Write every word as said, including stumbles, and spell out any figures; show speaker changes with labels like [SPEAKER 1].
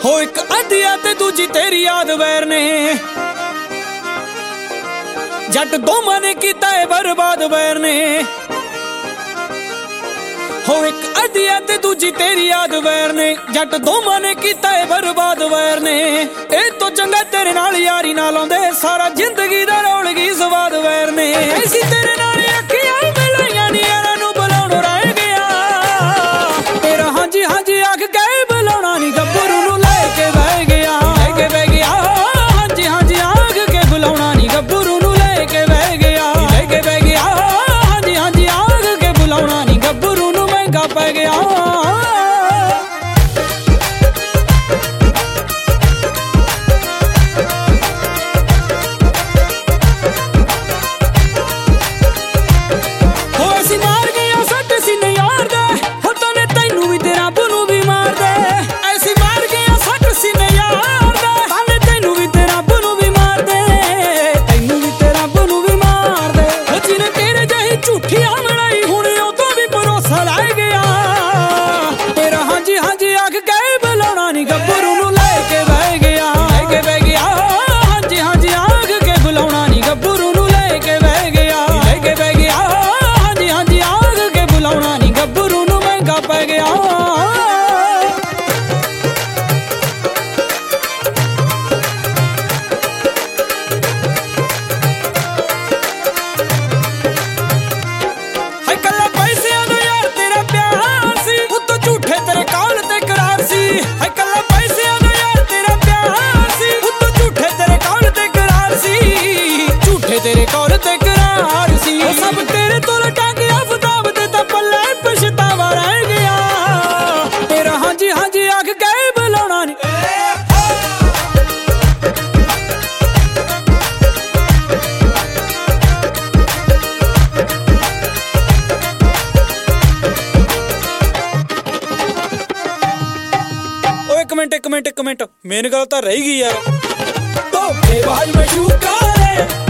[SPEAKER 1] ਹੋ ਇੱਕ ਅੱਧੀਆ ਤੇ ਦੂਜੀ ਤੇਰੀ ਯਾਦ ਵੈਰ ਨੇ ਜੱਟ ਦੋਵਾਂ ਨੇ ਕੀਤਾ ਏ ਬਰਬਾਦ ਵੈਰ ਨੇ ਹੋ ਇੱਕ ਅੱਧੀਆ ਤੇ ਦੂਜੀ ਤੇਰੀ ਯਾਦ ਵੈਰ ਨੇ ਜੱਟ ਦੋਵਾਂ ਨੇ ਕੀਤਾ ਏ ਬਰਬਾਦ ਵੈਰ ਨੇ ਇਹ ਤੋਂ ਚੰਗਾ ਤੇਰੇ ਨਾਲ ਯਾਰੀ ਨਾ ਲਾਉਂਦੇ ਸਾਰਾ ਜ਼ਿੰਦਗੀ ਦਾ ਰੌਲ ਗਈ ਸਵਾਦ ਵੈਰ ਨੇ ਐਸੀ ਤੇਰੇ ਨਾਲ ਅੱਖੀਆਂ ਮਿਲਾਈਆਂ ਨੀ ਯਾਰਾਂ ਨੂੰ ਬੁਲਾਉਣੋਂ ਰਹਿ ਗਿਆ ਤੇਰਾ ਹਾਂਜੀ ਹਾਂਜੀ ਆਖ ਕੇ ਬੁਲਾਉਣਾ ਨੀ ਗੱਭਰੂ ਨੂੰ ਲੈ ਕੇ ਬਹਿ ਗਿਆ ਲੈ ਕੇ ਬਹਿ ਗਿਆ ਹਾਂਜੀ ਹਾਂਜੀ ਆਖ ਕੇ ਬੁਲਾਉਣਾ ਨੀ ਗੱਭਰੂ ਨੂੰ ਲੈ ਕੇ ਬਹਿ ਗਿਆ ਲੈ ਕੇ ਬਹਿ ਗਿਆ ਹਾਂਜੀ ਹਾਂਜੀ ਆਖ ਕੇ ਬੁਲਾਉਣਾ ਨੀ ਗੱਭਰੂ ਨੂੰ ਮਹਿੰਗਾ ਪੈ ਗਿਆ ਤੇਰੇ ਕੋਲ ਤੇ ਕਰਾਰ ਸੀ ਉਹ ਸਭ ਤੇਰੇ ਤੋਂ ਲਟਾ ਕੇ ਆਫਤਾਬ ਤੇ ਤਾਂ ਪੱਲੇ ਪਛਤਾਵਾ ਰਹਿ ਗਿਆ ਤੇਰਾ ਹਾਂਜੀ ਹਾਂਜੀ ਆਖ ਕੇ ਬੁਲਾਉਣਾ ਨੀ ਓ ਇੱਕ ਮਿੰਟ ਇੱਕ ਮਿੰਟ ਇੱਕ ਮਿੰਟ ਮੇਨ ਗੱਲ ਤਾਂ ਰਹਿ ਗਈ ਯਾਰ ਧੋਖੇਬਾਜ਼ ਮਸ਼ੂਕਾ